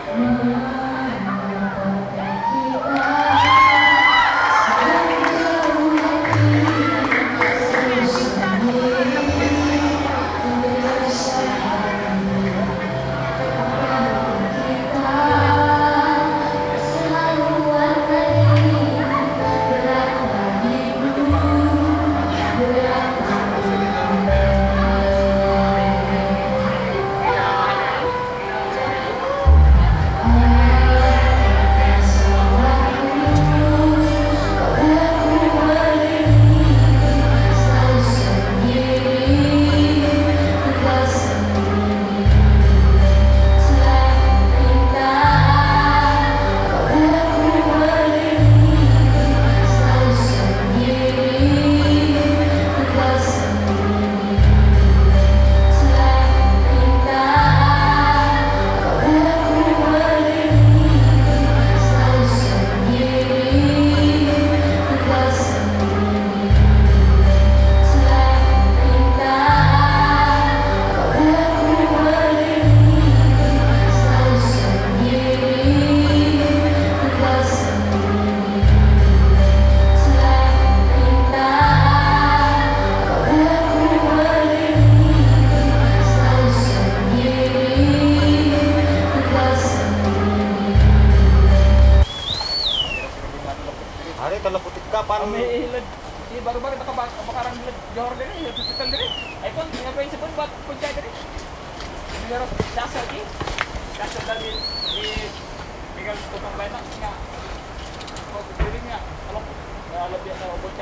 baru-baru kebakaran di Johor ini, ya hospital ini. Ipon, apa yang sebut buat punca ini? Ini harus dasar lagi, dasar dari di tinggal tukang banyak nggak, kok kirinya kalau lebih atau punca.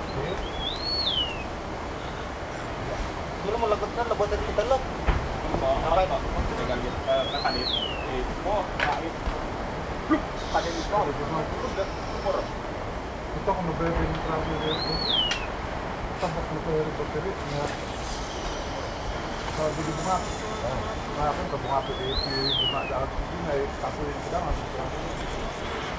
Dulu melakukan lebutan kita lo. Apa itu? Tinggal di tadi di oh, kali. Bluk, tadi di bawah itu udah umur. Ito kung nabebe yung travel dito. Tampak mo ko yung pagkarit na sabi di bunga. Bunga ako, bunga ko dito yung bunga dahil hindi na kaso yung kailangan.